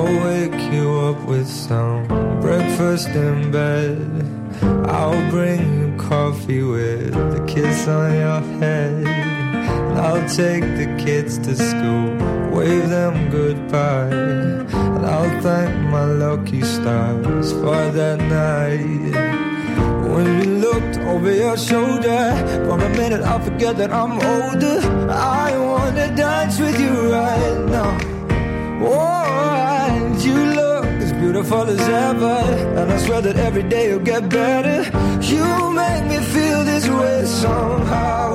I'll wake you up with some breakfast in bed. I'll bring you coffee with a kiss on your head. And I'll take the kids to school, wave them goodbye. And I'll thank my lucky stars for that night. When you looked over your shoulder, for a minute I forget that I'm older. I wanna dance with you right now. Oh, and you look as beautiful as ever, and I swear that every day you'll get better. You make me feel this way somehow.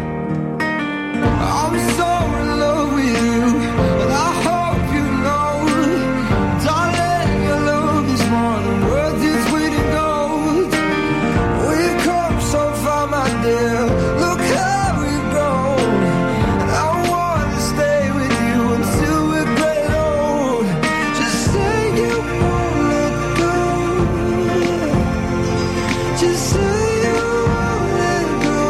I'm so in love with you, and I hope you know, darling, your love is more than worth its weight in gold. We've come so far, my dear, look how we've grown. And I wanna stay with you until we're great old. Just say you won't let go. Just say you won't let go.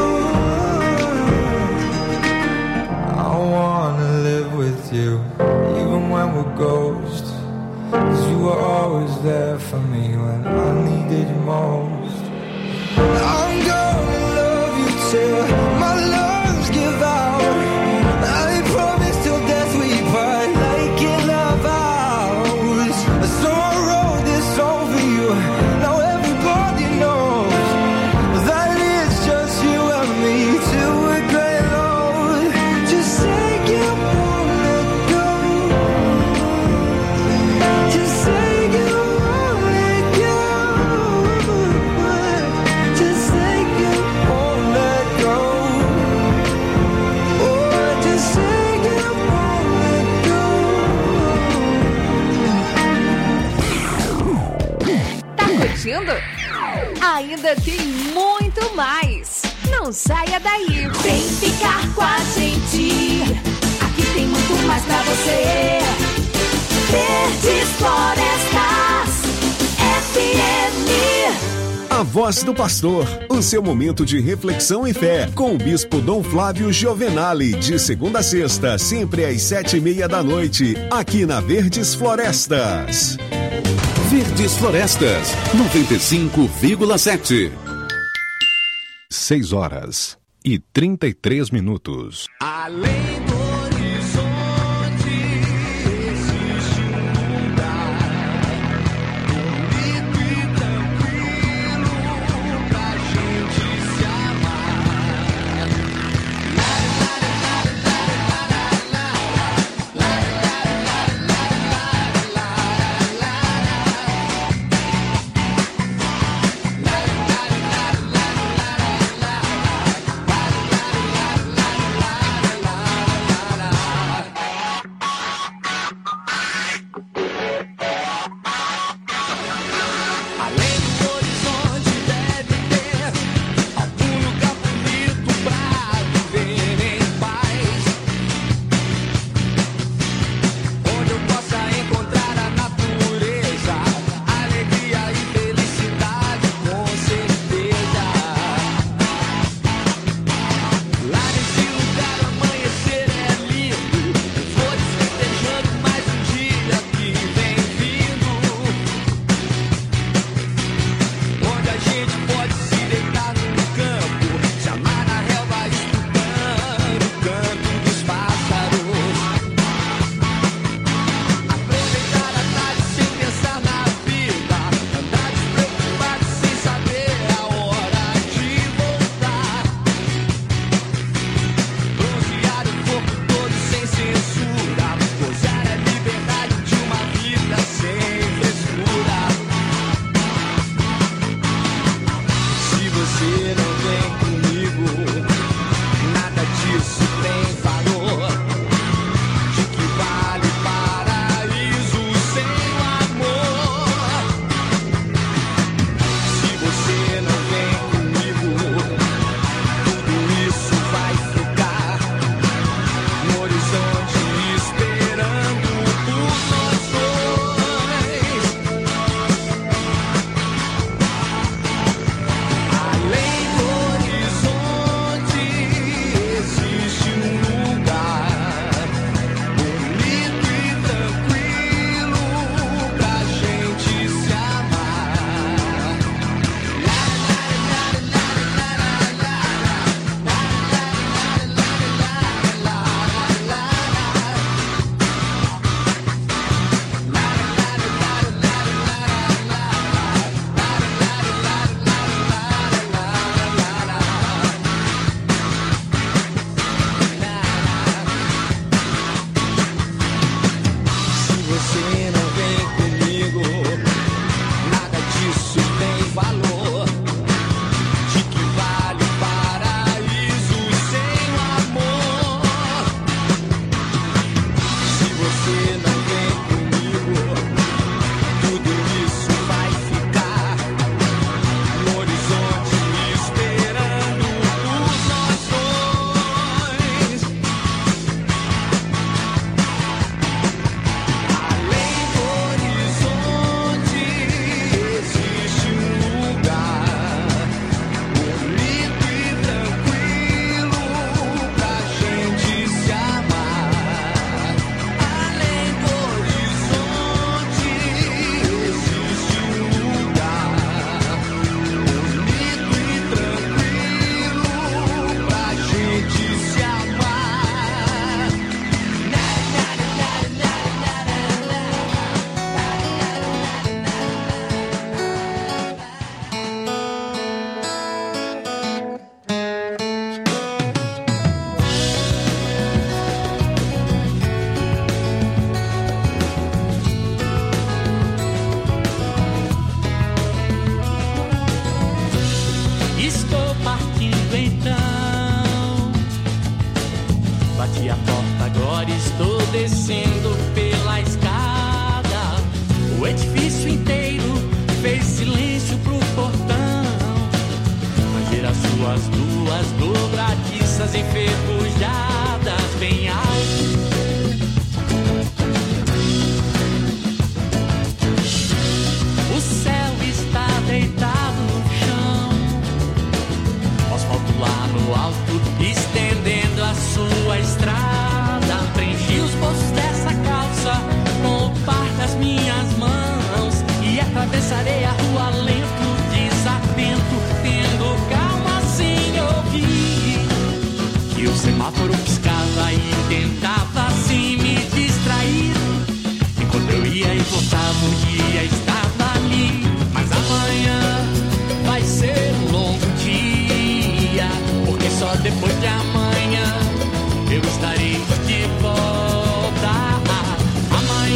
I wanna live with you, even when we're ghosts. 'Cause you were always there for me when I needed you most. I'm gonna love you till my lungs give out. I promise till death we part, like in our vows. So I wrote this song for you, now everybody knows that it's just you and me till we're great old. Just say you won't let go. Just say you won't let go. Just say you won't let go. Oh, just say you won't let go. Tá curtindo? Ainda tem muito mais. Não saia daí. Vem ficar com a gente. Aqui tem muito mais pra você. Verdes Florestas FM. A Voz do Pastor, o seu momento de reflexão e fé, com o Bispo Dom Flávio Giovenali, de segunda a sexta, sempre às 7:30 da noite, aqui na Verdes Florestas. Verdes Florestas, 95,7. 6h33. Além do horizonte existe um lugar bonito e tranquilo pra gente se amar.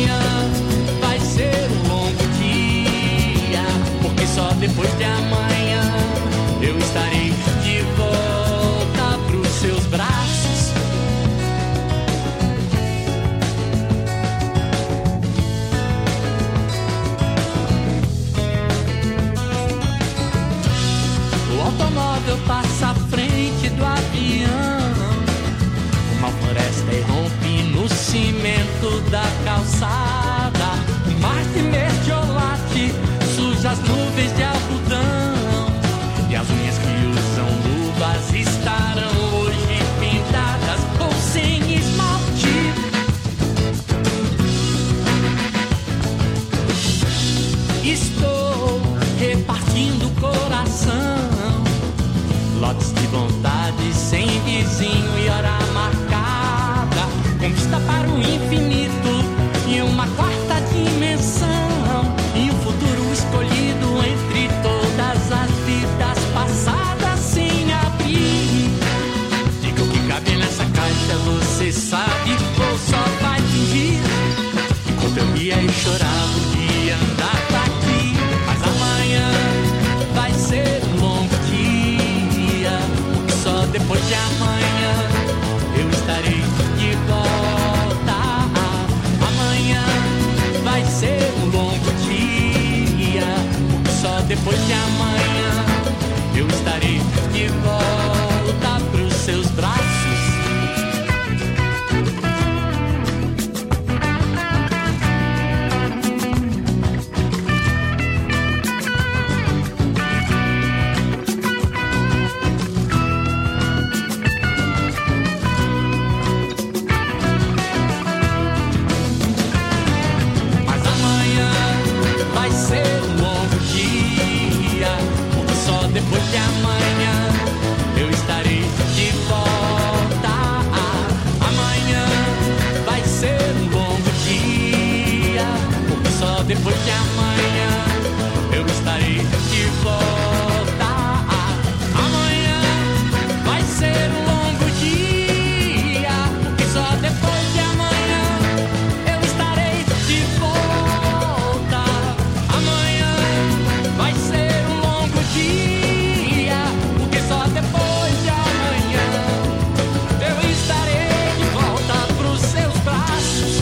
amanhã vai ser um longo dia, porque só depois de amanhã eu estarei de volta pros seus braços. O automóvel passa à frente do avião, uma floresta irrompe no cimento da calçada, o mar de mertiolate suja as nuvens de algodão, e as unhas que usam luvas estarão hoje pintadas ou sem esmalte. Estou repartindo coração, lotes de vontade sem vizinho e hora marcada, conquista para o infinito e uma quarta dimensão, e um futuro escolhido entre todas as vidas passadas sem abrir. Diga o que cabe nessa caixa, você sabe, ou só vai fingir? Enquanto eu ria e chorava, podia andar pra aqui, mas amanhã vai ser um longo dia, porque só depois de amanhã eu estarei de volta. Amanhã vai ser um longo dia, porque só depois de amanhã eu estarei de volta pros seus braços. Depois de amanhã eu estarei de volta. Amanhã vai ser um longo dia, porque só depois de amanhã eu estarei de volta. Amanhã vai ser um longo dia, porque só depois de amanhã eu estarei de volta. Amanhã vai ser um longo dia, só depois de amanhã eu estarei de volta pros seus braços.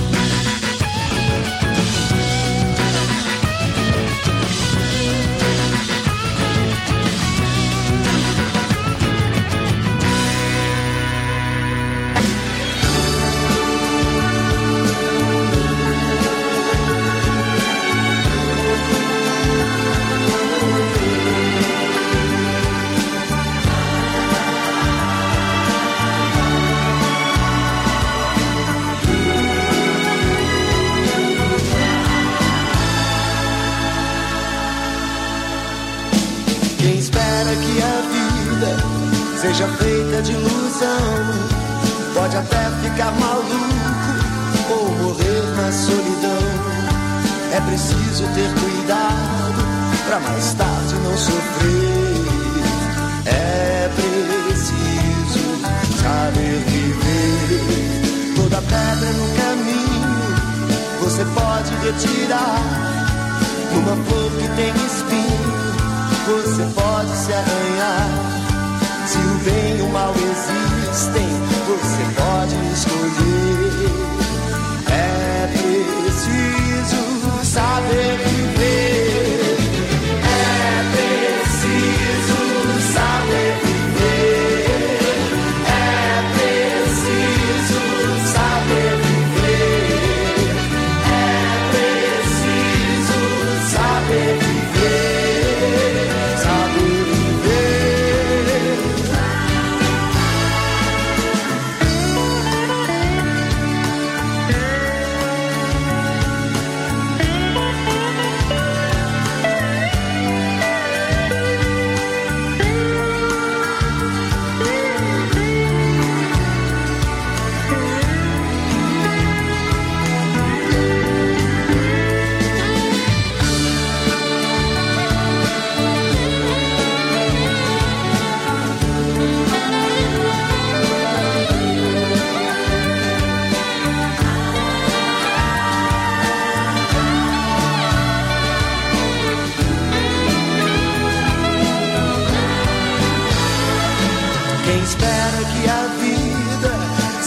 Quem espera que a vida seja feita de ilusão pode até ficar maluco ou morrer na solidão. É preciso ter cuidado pra mais tarde não sofrer. É preciso saber viver. Toda pedra no caminho você pode retirar. Uma flor que tem espinho você pode se arranhar. Se o bem e o mal existem, você pode escolher. É preciso saber viver. É preciso saber viver. É preciso saber viver. É preciso saber viver.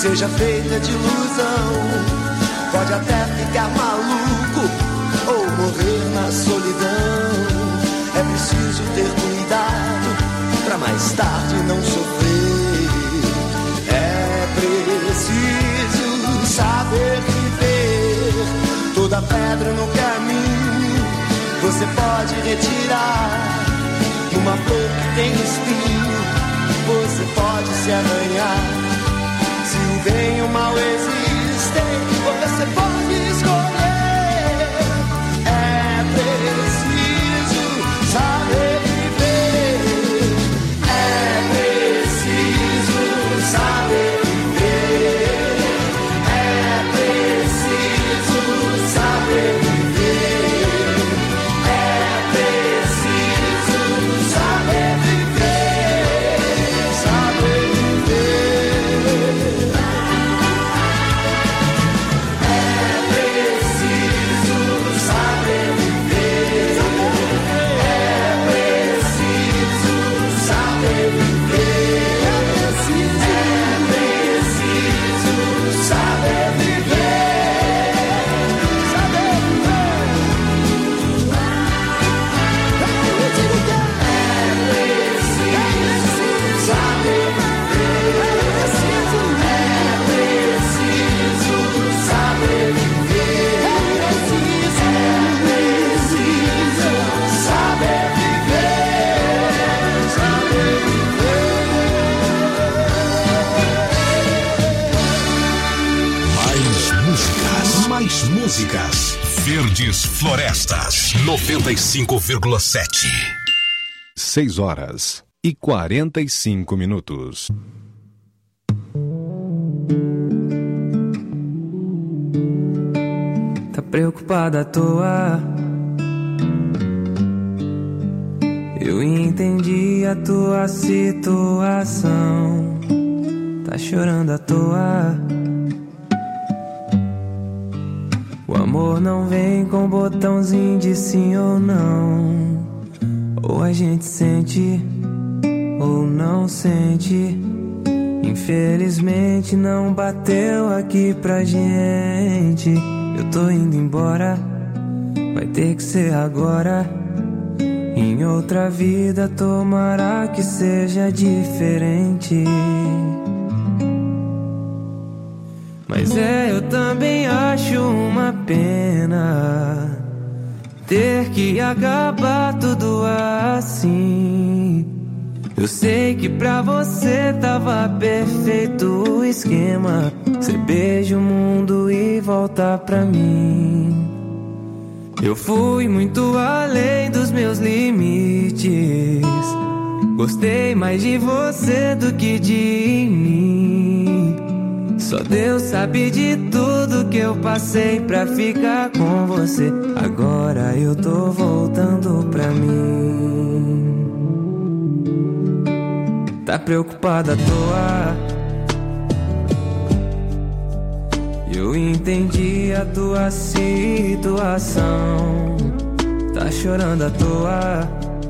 seja feita de ilusão. Pode até ficar maluco ou morrer na solidão. É preciso ter cuidado pra mais tarde não sofrer. É preciso saber viver. Toda pedra no caminho você pode retirar. Uma flor que tem espinho você pode se arranhar. Se o bem e o mal existem, você pode escolher. É preciso saber viver. É preciso saber viver. É preciso saber viver. É preciso saber viver. Saber viver. Mais músicas. Verdes Florestas 95,7. 6h45. Tá preocupada à toa? Eu entendi a tua situação. Tá chorando à toa? O amor não vem com botãozinho de sim ou não. Ou a gente sente ou não sente. Infelizmente não bateu aqui pra gente. Eu tô indo embora, vai ter que ser agora. Em outra vida tomara que seja diferente. Mas eu também acho uma pena ter que acabar tudo assim. Eu sei que pra você tava perfeito o esquema. Você beija o mundo e volta pra mim. Eu fui muito além dos meus limites. Gostei mais de você do que de mim. Só Deus sabe de tudo que eu passei pra ficar com você. Agora eu tô voltando pra mim. Tá preocupada à toa? Eu entendi a tua situação. Tá chorando à toa?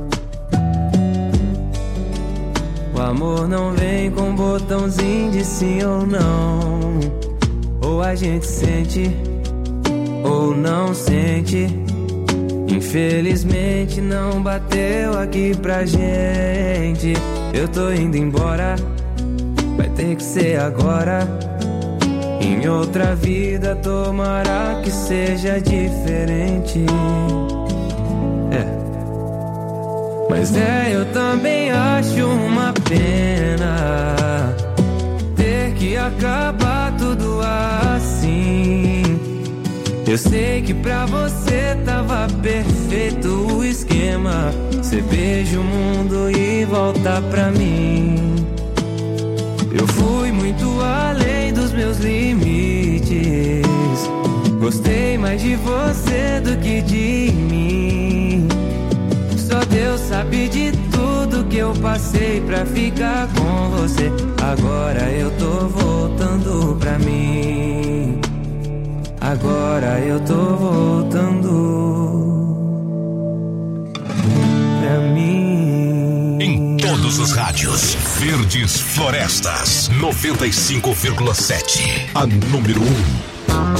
O amor não vem com botãozinho de sim ou não. Ou a gente sente ou não sente. Infelizmente não bateu aqui pra gente. Eu tô indo embora, vai ter que ser agora. Em outra vida tomara que seja diferente. Mas eu também acho uma pena ter que acabar tudo assim. Eu sei que pra você tava perfeito o esquema. Você beija o mundo e volta pra mim. Eu fui muito além dos meus limites. Gostei mais de você do que de mim. Só Deus sabe de tudo que eu passei pra ficar com você. Agora eu tô voltando pra mim. Agora eu tô voltando pra mim. Em todos os rádios, Verdes Florestas 95,7. A número 1.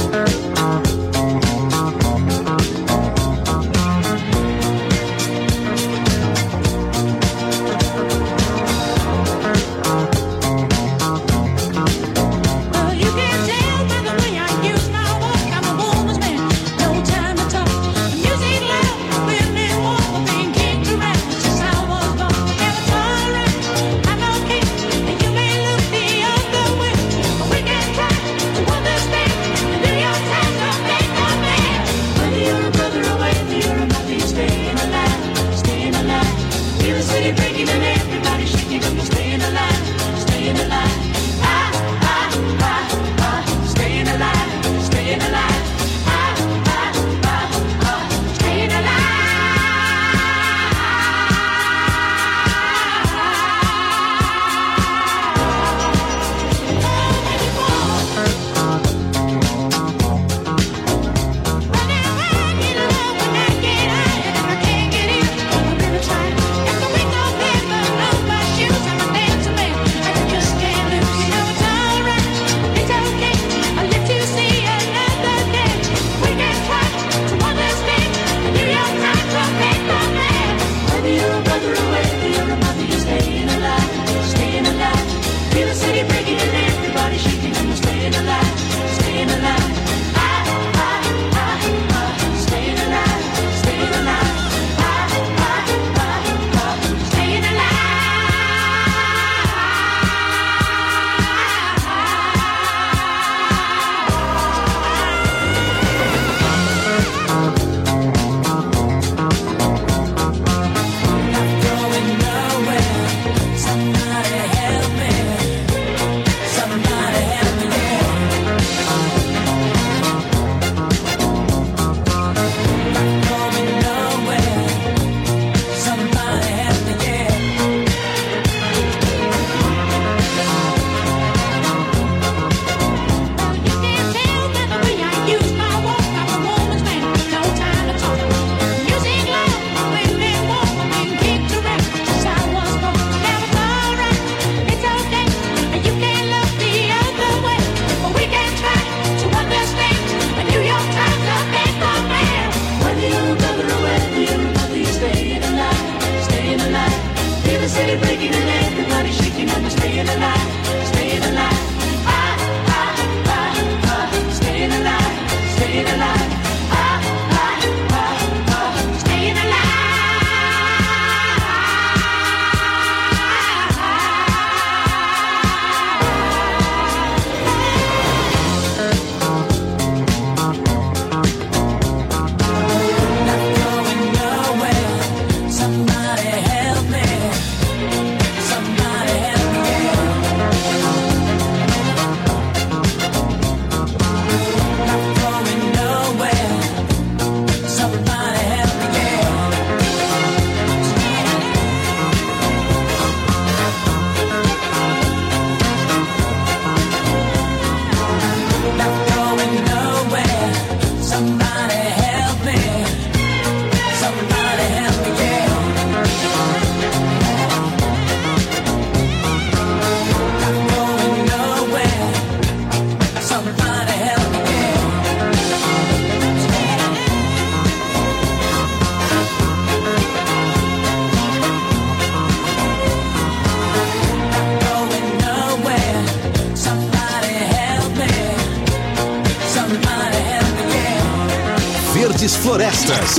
Florestas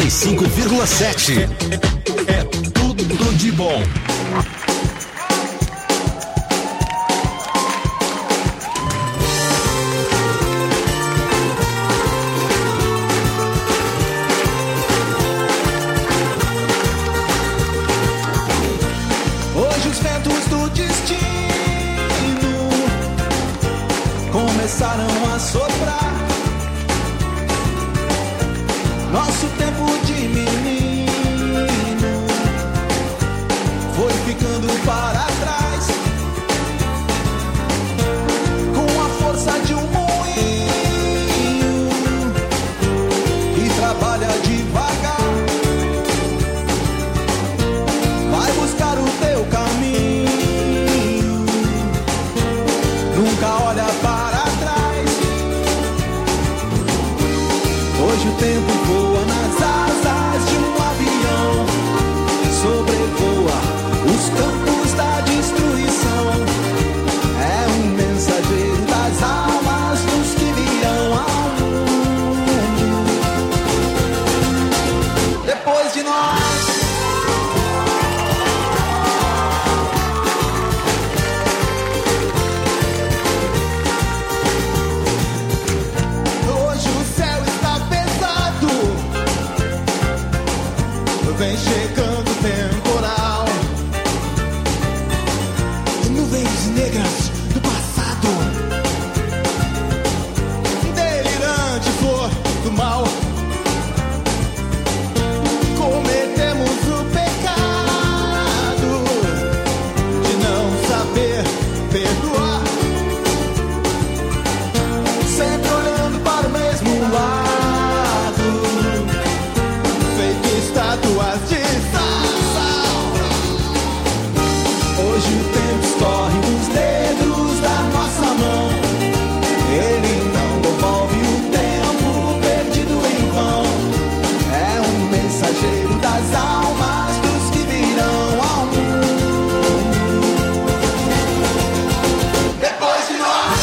95,7. É tudo de bom. Hoje os ventos do destino começaram a soprar. Nosso tempo de menino foi ficando para trás, com a força de um moinho que trabalha devagar. Vai buscar o teu caminho Hoje o tempo voa nas asas de um avião, sobrevoa os campos da destruição. É um mensageiro das almas dos que virão ao mundo depois de nós. Vem chegando o temporal, nuvens negras do passado, delirante flor do mal. Cometemos o pecado de não saber perdoar, sempre olhando para o mesmo lado, estátuas de sal. Hoje o tempo escorre nos dedos da nossa mão. Ele não devolve o tempo perdido em vão. É um mensageiro das almas dos que virão ao mundo depois de nós.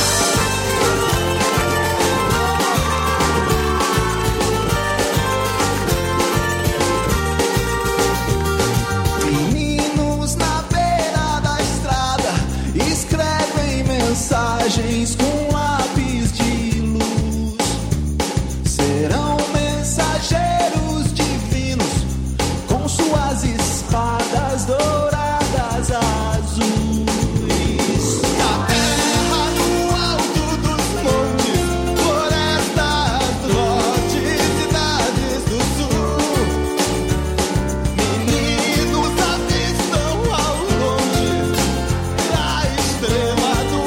Mensagens com lápis de luz serão mensageiros divinos com suas espadas douradas azuis. Na terra, no alto dos montes, florestas do norte, cidades do sul, meninos avistam ao longe a estrela do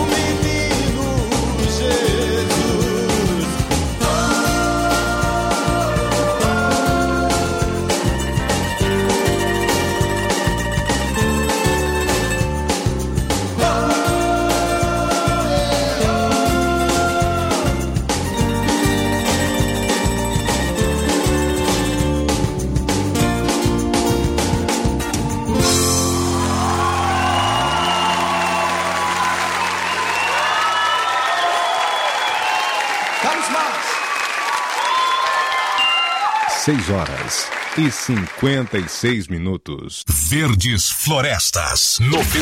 Seis horas e 56 minutos. Verdes Florestas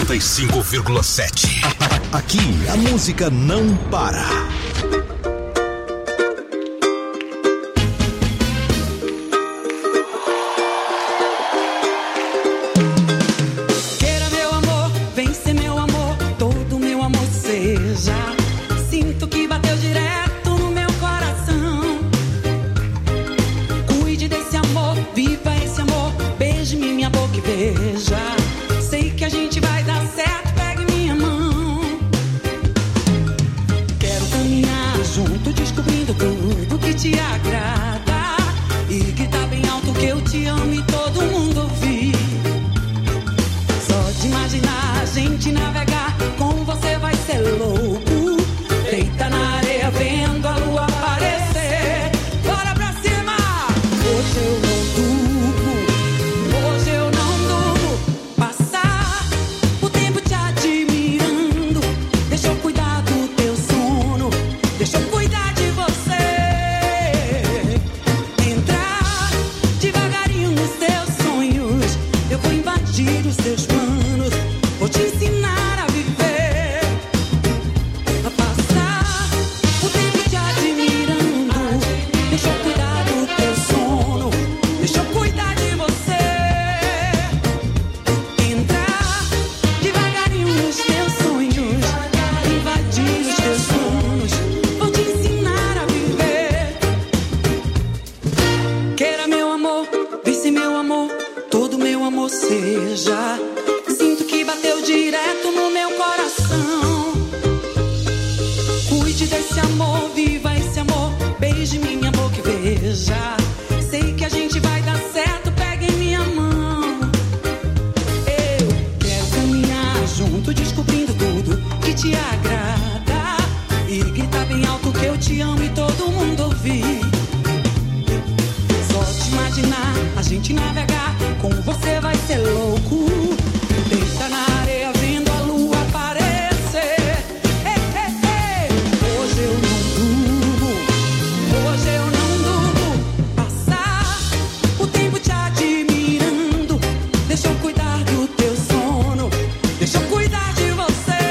95,7. Aqui a música não para. Queira meu amor, vem ser meu amor, todo meu amor seja. Sinto que bateu direto no meu coração. Cuide desse amor, viva esse amor, beije-me minha boca e veja. Sei que a gente vai dar certo, pegue minha mão. Quero caminhar junto, descobrindo tudo que te agrada, e gritar bem alto que eu te amo e todo mundo ouvir. Só de imaginar a gente navegar, com você vai ser louco. Deita na areia vendo a lua aparecer. Bora pra cima! Hoje eu não durmo, hoje eu não durmo. Passar o tempo te admirando. Deixa eu cuidar do teu sono, deixa eu cuidar de você. Entrar devagarinho nos teus sonhos. Eu vou invadir os teus planos, vou te ensinar a viver. A passar o tempo te admirando. Deixa eu cuidar do teu sono, deixa eu cuidar de você. Entrar devagarinho nos teus sonhos, invadir os teus planos, vou te ensinar a viver. Queira meu amor, vem ser meu amor, todo meu amor seja. Sinto que bateu direto no meu coração. Cuide desse amor, viva esse amor, beije minha boca e veja. Sei que a gente vai dar certo, pegue em minha mão. Eu quero caminhar junto, descobrindo tudo que te agrada, e gritar bem alto que eu te amo e todo mundo ouvir. gente navegar. Com você vai ser louco. Deita na areia vendo a lua aparecer. Hoje eu não durmo, hoje eu não durmo. Passar o tempo te admirando. Deixa eu cuidar do teu sono, deixa eu cuidar de você.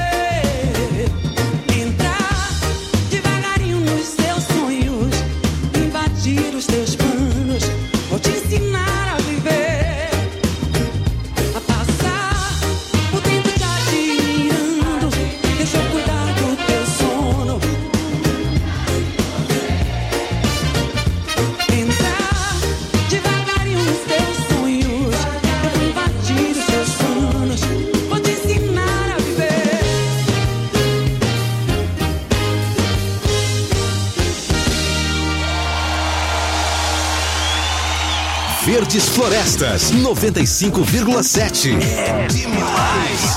Entrar devagarinho nos seus sonhos, invadir os teus planos. Vou te ensinar a viver, a passar o tempo te admirando. Deixa eu cuidar do teu sono. Entrar devagarinho nos teus sonhos, eu vou invadir os teus planos. Vou te ensinar a viver. Verdes Florestas 95,7. É demais.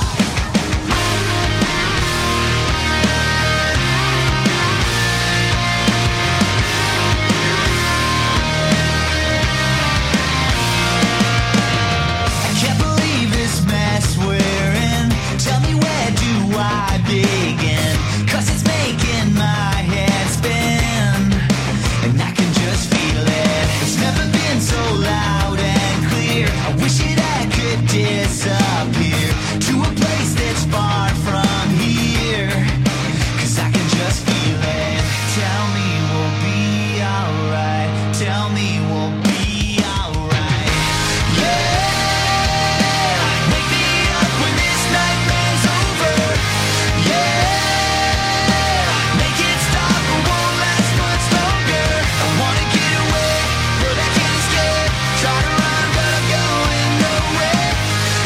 Can't believe this mess we're in. Tell me, where do I begin? 'Cause it's making my head spin, and I can just feel it. It's never been so loud and clear. I wish that I could disappear to a place that's far from here, 'cause I can just feel it. Tell me we'll be alright. Tell me we'll be alright. Yeah, wake me up when this nightmare's over. Yeah, make it stop, it won't last much longer. I wanna get away, but I can't escape. Try to run, but I'm going nowhere.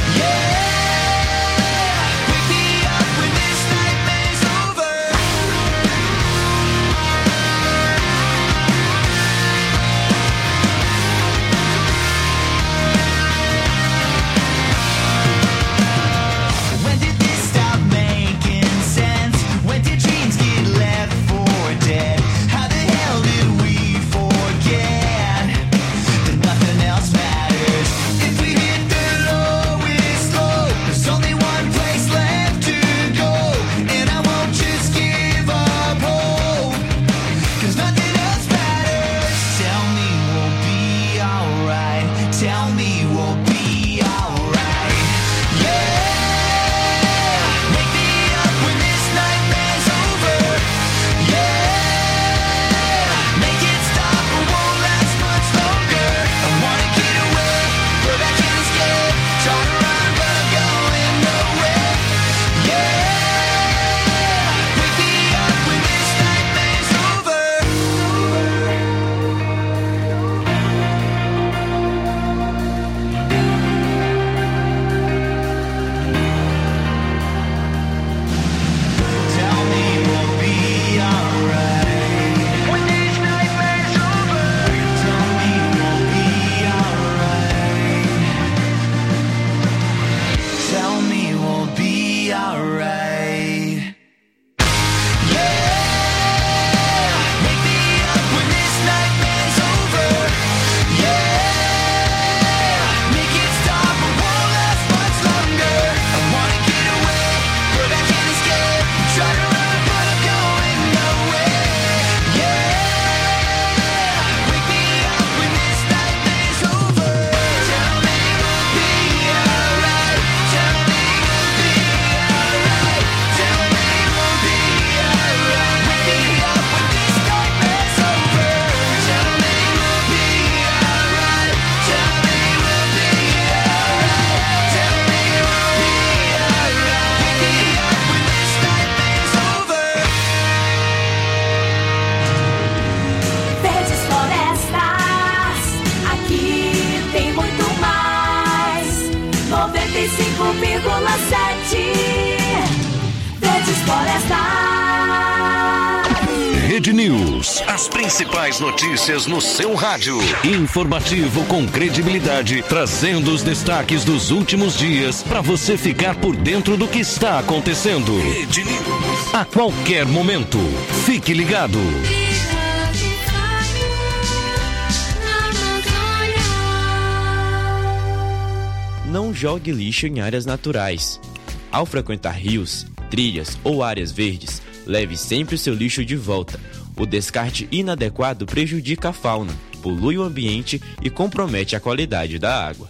Yeah, wake me up when this nightmare's over. When did this stop making sense? When did dreams get left for dead? How the hell did we forget that nothing else matters? If we hit the lowest low, there's only one place left to go, and I won't just give up hope, 'cause nothing else matters. Tell me we'll be alright. Tell me we'll be alright. Yeah, wake me up when this nightmare's over. Yeah, make it stop, it won't last much longer. I wanna get away, but I can't escape. Try to run, but I'm going nowhere. Yeah, wake me up when this nightmare's over. Tell me we'll be alright when this nightmare's over. Tell me we'll be alright. Tell me we'll be alright. Yeah, wake me up when this nightmare's over. Yeah, make it stop, it won't last much longer. I wanna get away, but I can't escape. Try to run, but I'm going nowhere. Yeah, wake me up when this nightmare's over. Tell me we'll be alright. Tell me we'll be alright. Tell me we'll be alright. Wake me up when this nightmare's over. Tell me we'll be alright. Tell me we'll be alright. Tell me we'll be alright. Wake me up when this nightmare's over. Verdes Florestas, aqui tem muito mais. 95,7. Verdes Florestas. Rede News. As principais notícias no seu rádio. Informativo com credibilidade, trazendo os destaques dos últimos dias para você ficar por dentro do que está acontecendo. Rede News. A qualquer momento. Fique ligado. jogue lixo em áreas naturais. Ao frequentar rios, trilhas ou áreas verdes, leve sempre o seu lixo de volta. O descarte inadequado prejudica a fauna, polui o ambiente e compromete a qualidade da água.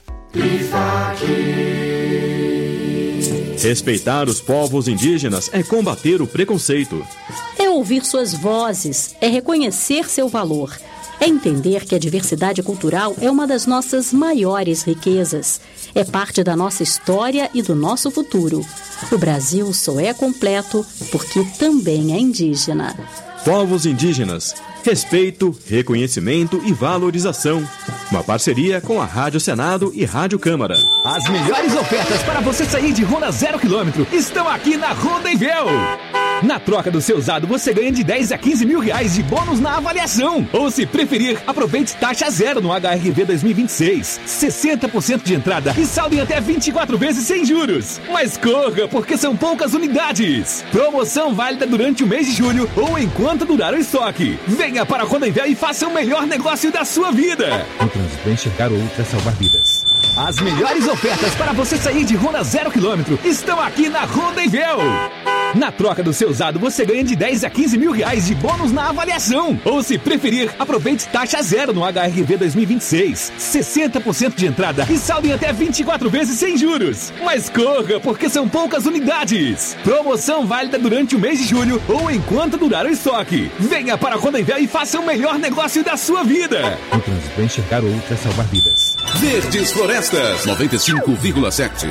Respeitar os povos indígenas é combater o preconceito. É ouvir suas vozes, é reconhecer seu valor. É entender que a diversidade cultural é uma das nossas maiores riquezas. É parte da nossa história e do nosso futuro. O Brasil só é completo porque também é indígena. Povos indígenas, respeito, reconhecimento e valorização. Uma parceria com a Rádio Senado e Rádio Câmara. As melhores ofertas para você sair de Honda 0 km estão aqui na Honda Envel. Na troca do seu usado, você ganha de 10 a 15 mil reais de bônus na avaliação. Ou, se preferir, aproveite taxa zero no HRV 2026. 60% de entrada e saldo em até 24 vezes sem juros. Mas corra, porque são poucas unidades. Promoção válida durante o mês de julho ou enquanto durar o estoque. Venha para a Honda Envel e faça o melhor negócio da sua vida. No trânsito, enxergar o outro é salvar vidas. As melhores ofertas para você sair de Honda 0 km estão aqui na Honda Envel. Na troca do seu usado, você ganha de 10 a 15 mil reais de bônus na avaliação. Ou, se preferir, aproveite taxa zero no HRV 2026. 60% de entrada e saldo em até 24 vezes sem juros. Mas corra, porque são poucas unidades. Promoção válida durante o mês de julho ou enquanto durar o estoque. Venha para a Honda Envel e faça o melhor negócio da sua vida. No trânsito, enxergar o outro é salvar vidas. Verdes Florestas 95,7.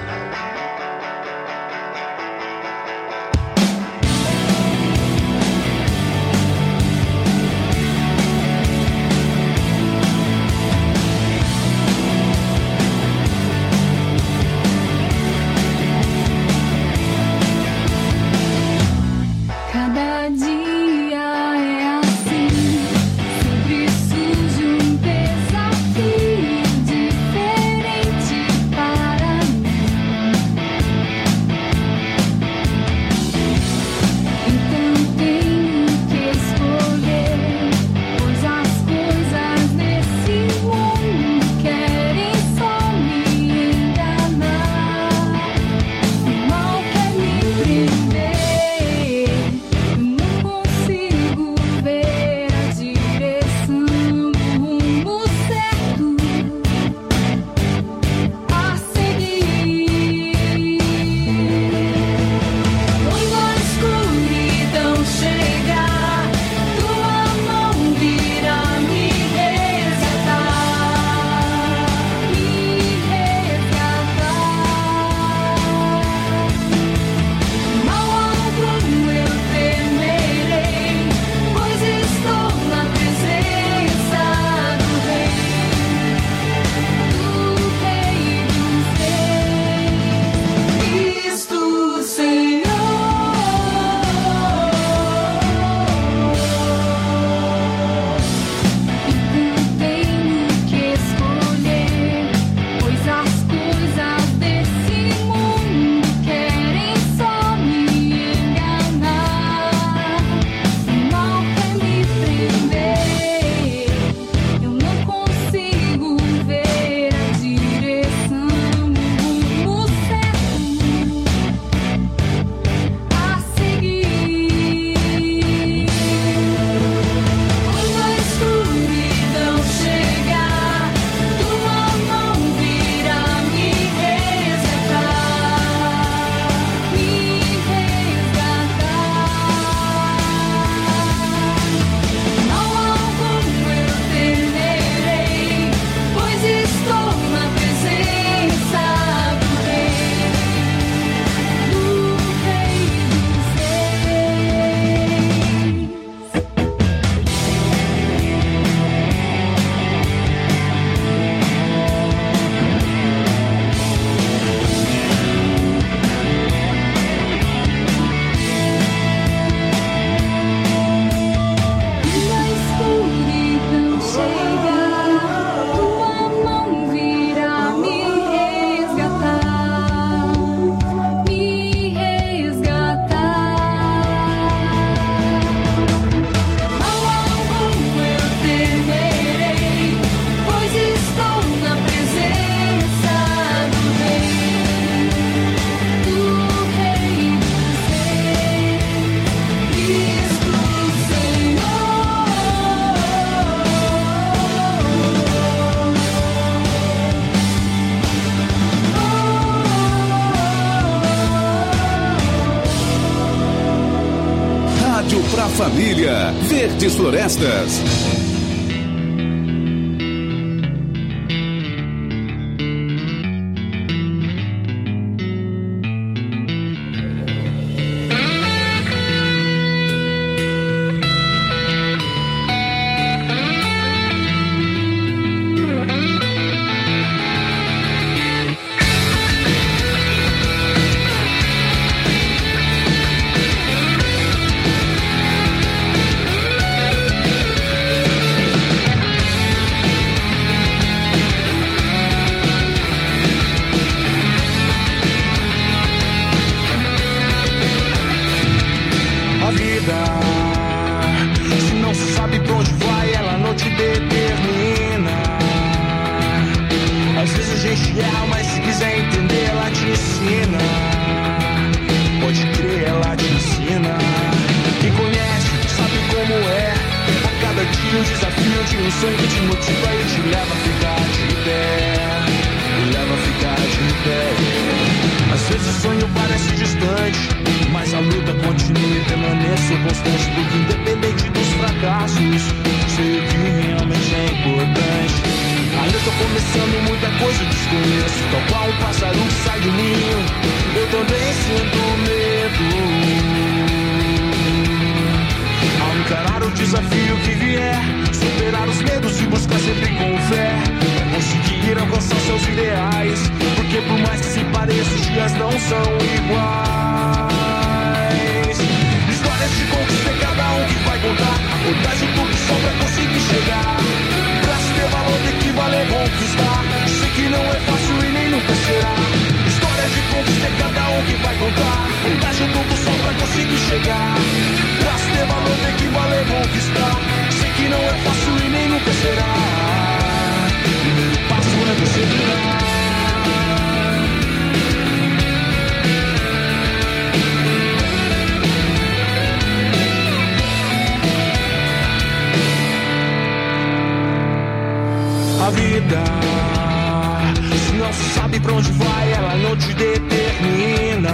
Cada dia é assim, sempre surge um desafio diferente para mim. família. Verdes Florestas. A vida, se não sabe pra onde vai, ela não te determina.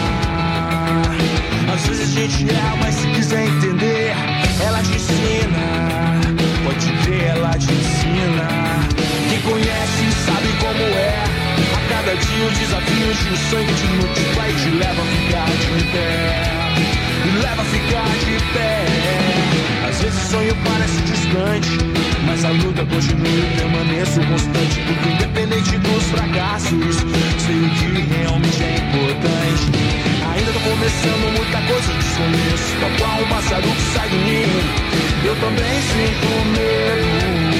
Às vezes a gente erra, mas se quiser entender, ela te ensina. Pode crer, ela te ensina. Quem conhece sabe como é. A cada dia os desafios de o sangue te multipla e te leva a ficar de pé. Me leva a ficar de pé. Às vezes o sonho parece distante, mas a luta continua e permaneço constante. Porque independente dos fracassos, sei o que realmente é importante. Ainda tô começando muita coisa de começo, tal qual um pássaro que sai do ninho. Eu também sinto medo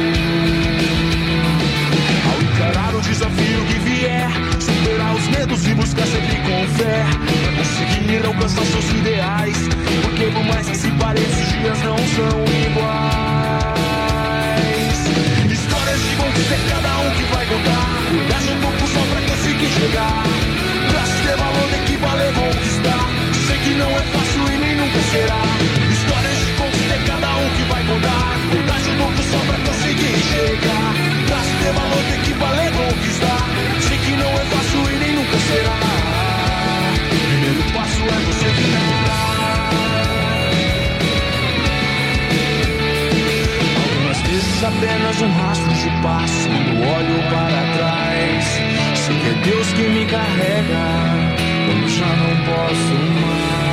ao encarar o desafio que vier, superar os medos e buscar sempre com fé, pra conseguir alcançar seus ideais. Porque por mais que se pareça, os dias não são iguais. Histórias de conquista é cada um que vai contar. Cuidar de um pouco só pra conseguir chegar. Pra se ter valor tem que valer conquistar. Sei que não é fácil e nem nunca será. Histórias de conquista é cada um que vai contar. Cuidar de um pouco só pra conseguir chegar. Pra se ter valor tem que valer conquistar. Sei que não é fácil e nem nunca será. O primeiro passo é você virar. Algumas vezes apenas um rastro de passo. Quando olho para trás, sei que é Deus que me carrega quando já não posso mais.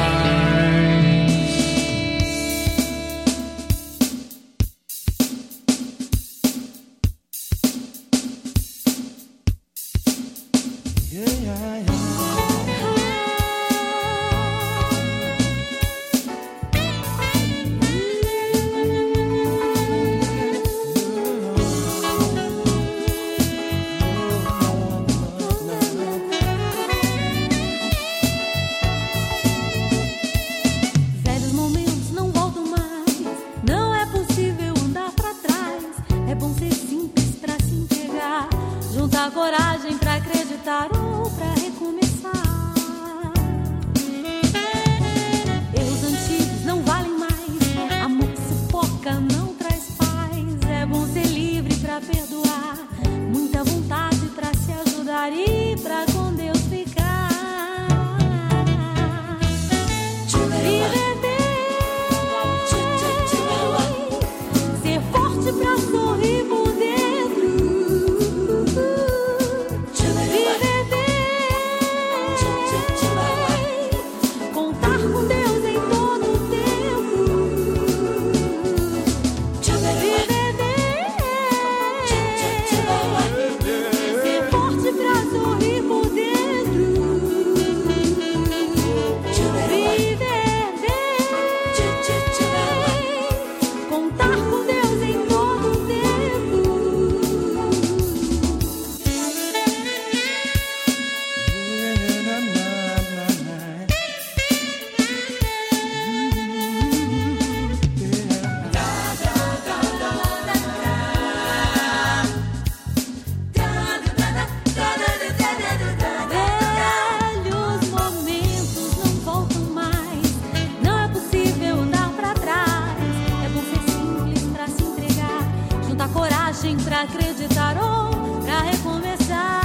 coragem pra acreditar ou pra recomeçar.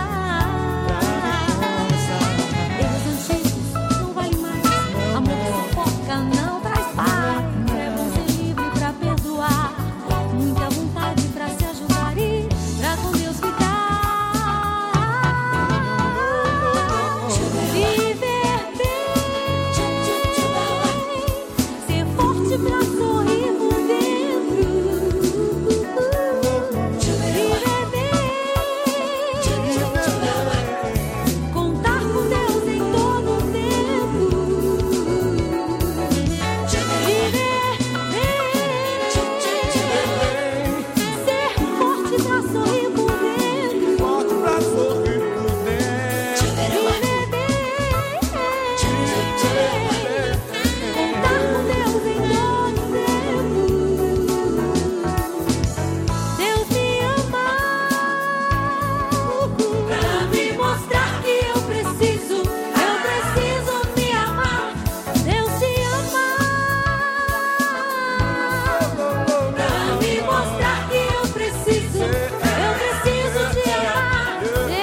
Erros antigos não valem mais. Amor que sufoca não traz paz. É bom ser livre pra perdoar. Muita vontade pra se ajudar e pra com Deus ficar. Viver bem, ser forte pra sorrir por dentro. Viver bem, contar com Deus em todo o tempo. Viver bem, ser forte pra sorrir por dentro. Forte pra sorrir por dentro. Viver bem, contar com Deus em todo o tempo. Deus me ama pra me mostrar que eu preciso me amar. Deus te ama pra me mostrar que eu preciso te amar. Deus me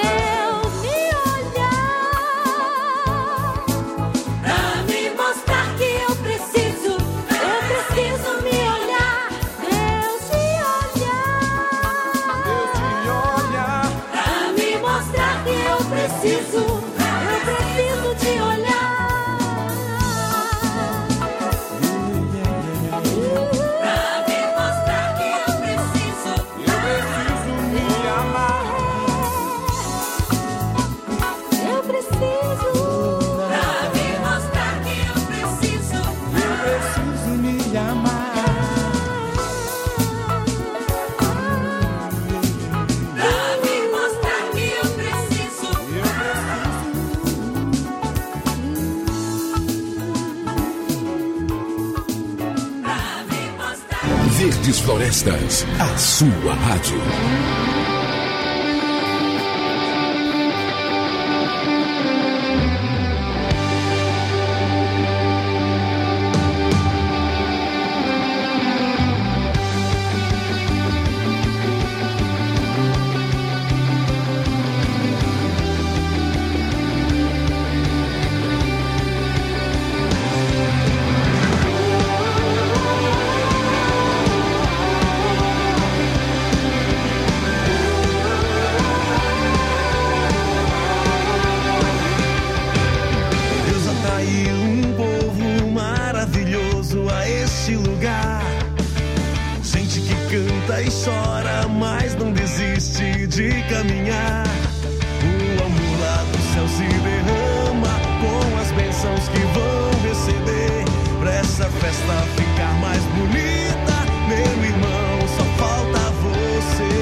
olhar pra me mostrar que eu preciso me olhar. Deus te olhar pra me mostrar que eu preciso te olhar. Pra me mostrar que eu preciso me amar. Eu preciso pra me mostrar que eu preciso me amar. Pra me mostrar que eu preciso. Verdes Florestas, a sua rádio. Deus atraiu um povo maravilhoso a este lugar. Gente que canta e chora, mas não desiste de caminhar. O amor lá do céu se derrama com as bênçãos que vão receber. Pra essa festa ficar mais bonita, meu irmão, só falta você.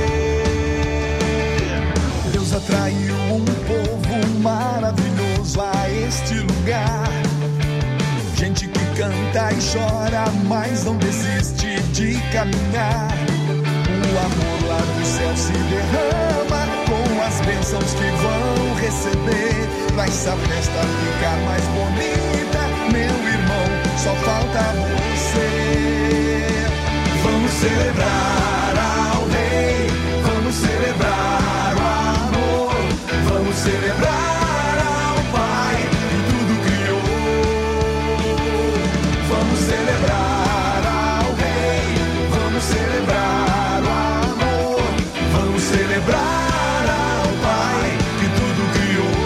Deus atraiu um povo maravilhoso a este lugar. Gente que canta e chora, mas não desiste de caminhar. O amor lá do céu se derrama com as bênçãos que vão receber. Pra essa festa ficar mais bonita, meu irmão, só falta você. Vamos celebrar ao Rei, vamos celebrar o amor, vamos celebrar ao Pai que tudo criou. Vamos celebrar ao Rei, vamos celebrar o amor, vamos celebrar ao Pai que tudo criou.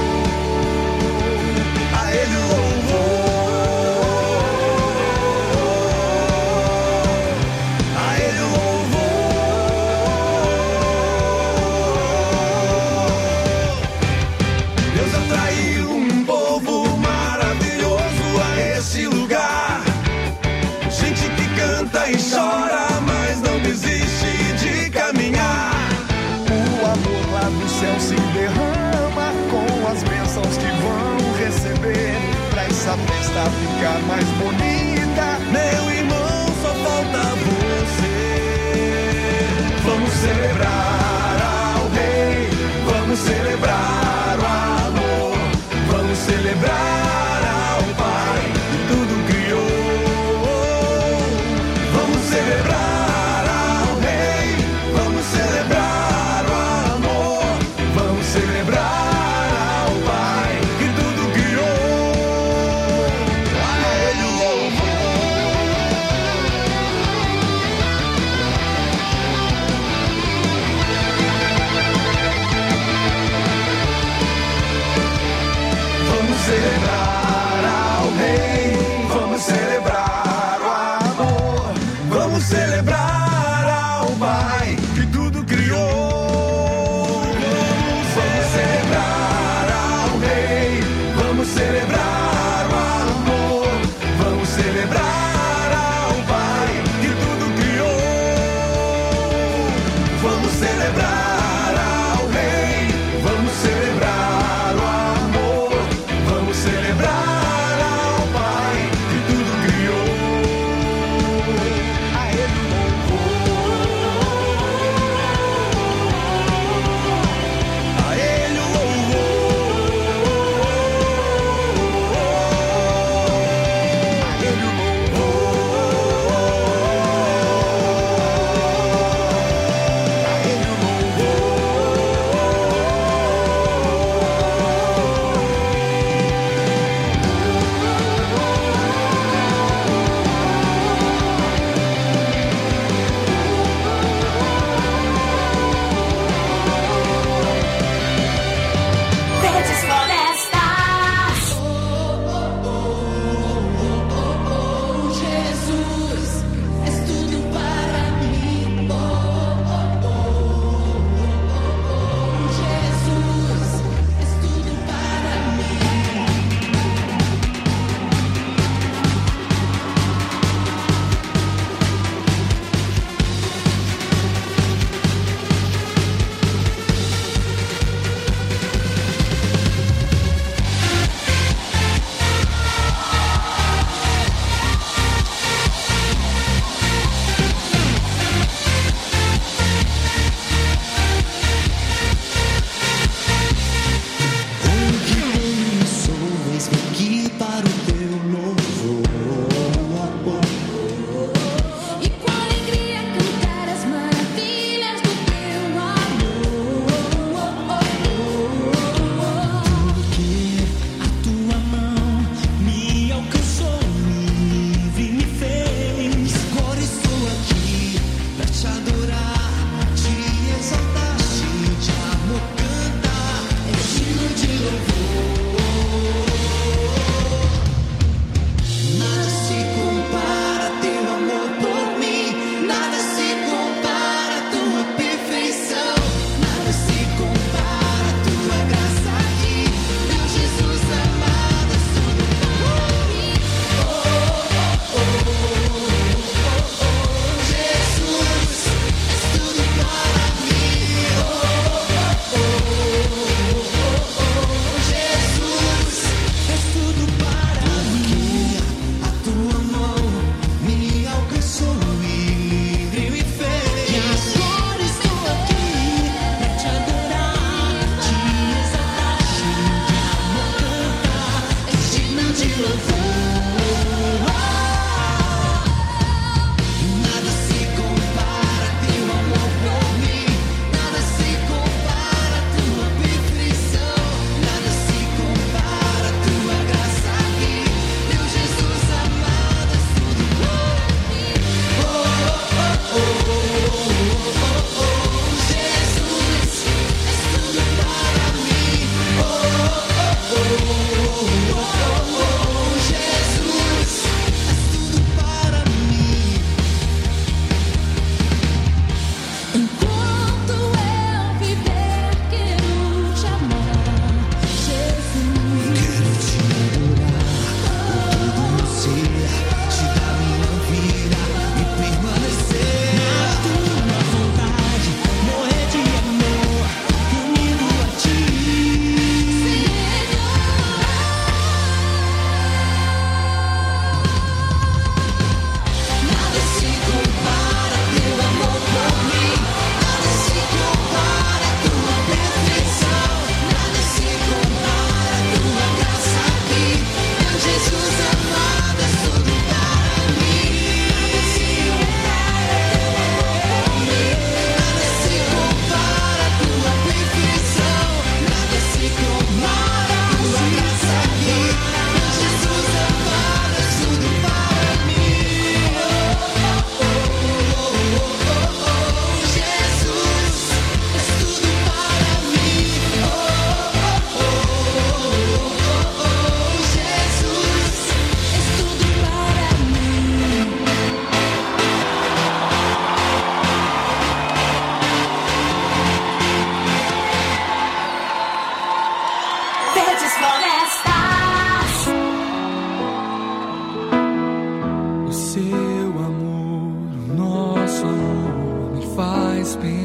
A Ele o louvor, a Ele o louvor. Deus atraiu um povo maravilhoso a esse lugar. Gente que canta e chora, mas não desiste de caminhar. O amor lá do céu se derrama com as bênçãos que vão receber. Pra essa festa ficar mais bonita, meu irmão, só falta você. Vamos celebrar ao Rei, vamos celebrar o amor, vamos celebrar ao Pai que tudo criou. Vamos celebrar ao Rei, vamos Pai que tudo criou. Vamos celebrar ao Rei, vamos celebrar o amor, vamos celebrar ao Pai que tudo criou. Vamos celebrar ao Rei, vamos celebrar o amor, vamos celebrar ao Pai que tudo criou. A Ele o louvor, a Ele o louvor, a Ele o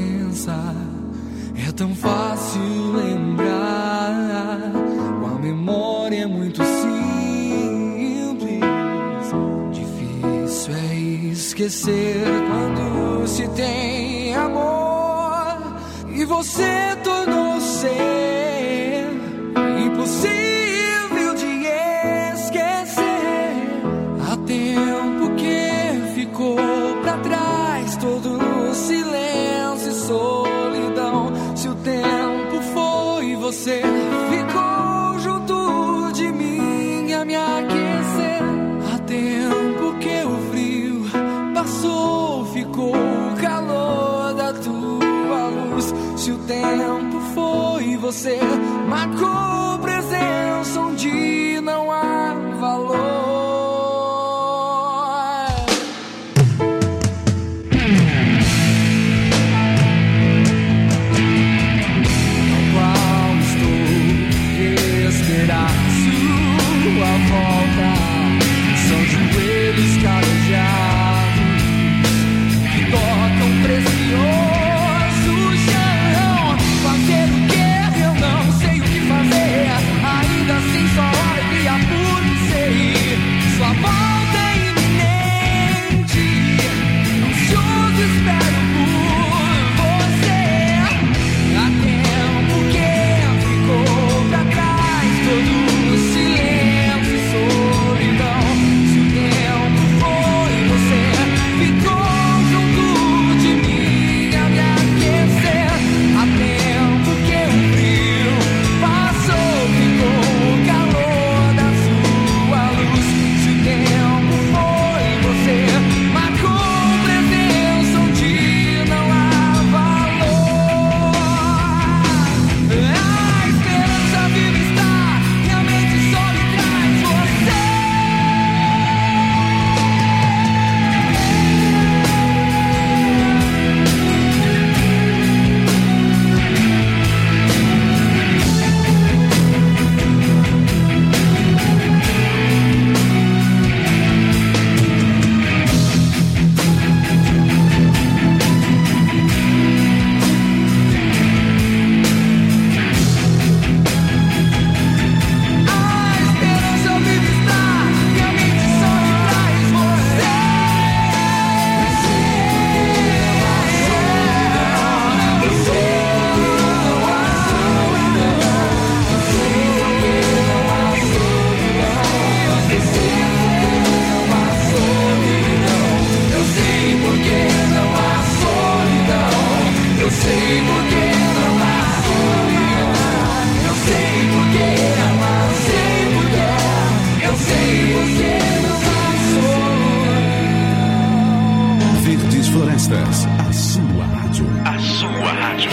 presença. É tão fácil lembrar, com a memória é muito simples. Difícil é esquecer quando se tem amor e você tornou ser impossível de esquecer. Há tempo que ficou pra trás todo o silêncio e solidão. Se o tempo foi, você ficou junto de mim a me aquecer. Há tempo que o frio passou, ficou o calor da tua luz. Se o tempo foi, você marcou presença onde não há valor. Sua volta são joelhos calejados que tocam precioso chão. Fazer o que? Eu não sei o que fazer. Ainda assim só alegria por me ser. Sua volta é iminente. Ansioso espero por você. Há tempo que ficou pra trás todo Florestas, a sua rádio. A sua rádio.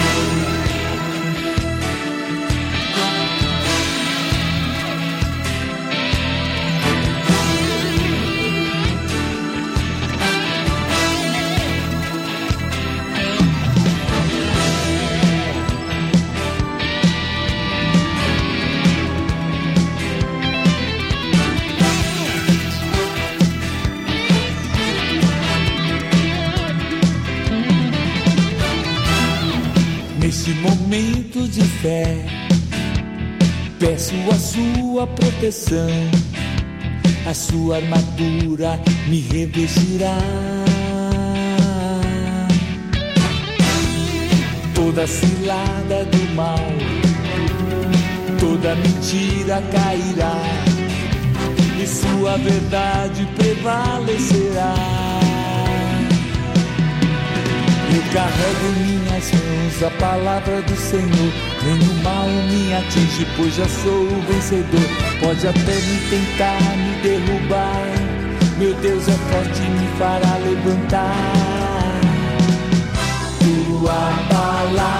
Nesse momento de fé, peço a sua proteção, a sua armadura me revestirá. Toda cilada do mal, toda mentira cairá, e sua verdade prevalecerá. Eu carrego em minhas mãos a palavra do Senhor. Nenhum mal me atinge, pois já sou o vencedor. Pode até me tentar, me derrubar, meu Deus é forte e me fará levantar. Tua palavra